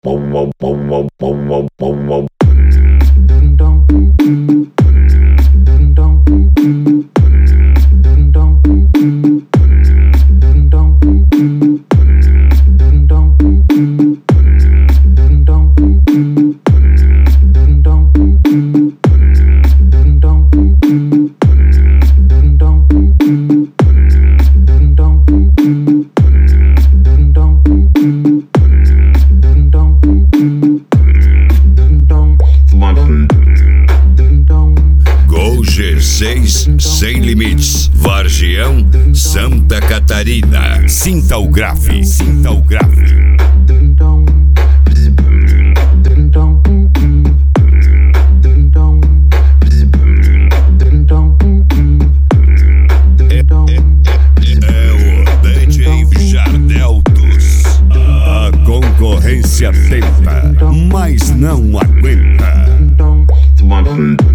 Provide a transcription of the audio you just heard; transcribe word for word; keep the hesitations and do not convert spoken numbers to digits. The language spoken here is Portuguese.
Gol G seis sem limites. Vargião, Santa Catarina. Sinta o grave, sinta o grave. É, é, é o D J Jardel dos. A concorrência tenta, mas não aguenta.